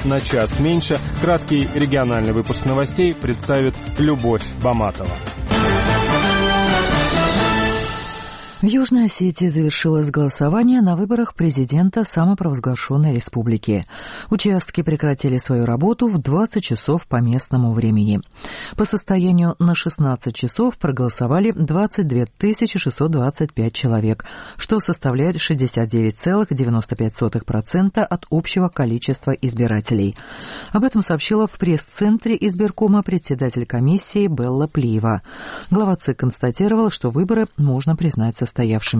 на час меньше. Краткий региональный выпуск новостей представит Любовь Баматова. В Южной Осетии завершилось голосование на выборах президента самопровозглашенной республики. Участки прекратили свою работу в 20 часов по местному времени. По состоянию на 16 часов проголосовали 22 625 человек, что составляет 69,95% от общего количества избирателей. Об этом сообщила в пресс-центре избиркома председатель комиссии Белла Плиева. Глава ЦИК констатировал, что выборы можно признать состоявшимися.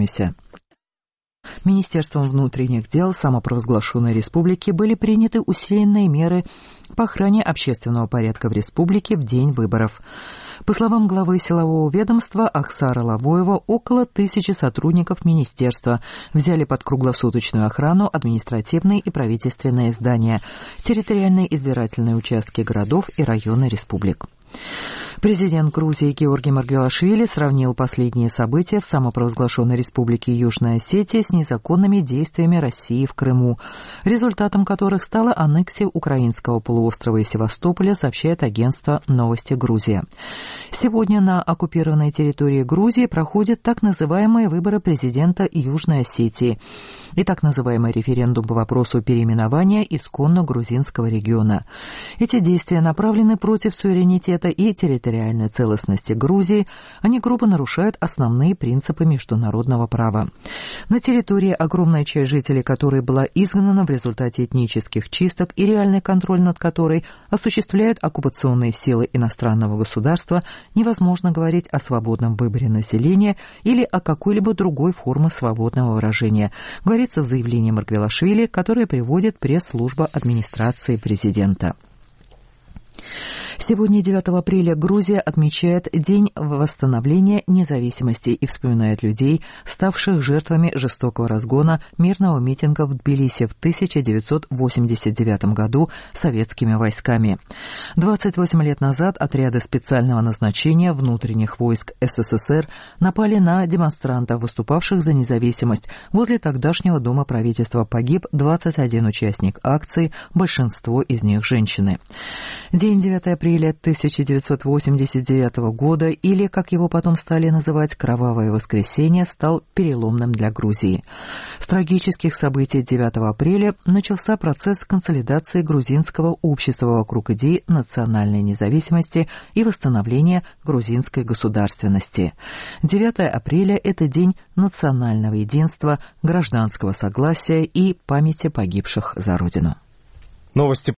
Министерством внутренних дел самопровозглашенной республики были приняты усиленные меры по охране общественного порядка в республике в день выборов. По словам главы силового ведомства Ахсара Лавоева, около 1000 сотрудников министерства взяли под круглосуточную охрану административные и правительственные здания, территориальные избирательные участки городов и районы республик. Президент Грузии Георгий Маргвелашвили сравнил последние события в самопровозглашенной республике Южная Осетия с незаконными действиями России в Крыму, результатом которых стала аннексия украинского полуострова и Севастополя, сообщает агентство «Новости Грузия». Сегодня на оккупированной территории Грузии проходят так называемые выборы президента Южной Осетии и так называемый референдум по вопросу переименования исконно грузинского региона. Эти действия направлены против суверенитета и территориальной целостности Грузии. Они грубо нарушают основные принципы международного права. На территории, огромная часть жителей которой была изгнана в результате этнических чисток и реальный контроль над которой осуществляют оккупационные силы иностранного государства, невозможно говорить о свободном выборе населения или о какой-либо другой форме свободного выражения, говорится в заявлении Маргвелашвили, которое приводит пресс-служба администрации президента. Сегодня, 9 апреля, Грузия отмечает День восстановления независимости и вспоминает людей, ставших жертвами жестокого разгона мирного митинга в Тбилиси в 1989 году советскими войсками. 28 лет назад отряды специального назначения внутренних войск СССР напали на демонстрантов, выступавших за независимость. Возле тогдашнего дома правительства погиб 21 участник акции, большинство из них женщины. День 9 апреля 1989 года, или, как его потом стали называть, «Кровавое воскресенье», стал переломным для Грузии. С трагических событий 9 апреля начался процесс консолидации грузинского общества вокруг идеи национальной независимости и восстановления грузинской государственности. 9 апреля – это день национального единства, гражданского согласия и памяти погибших за Родину. Новости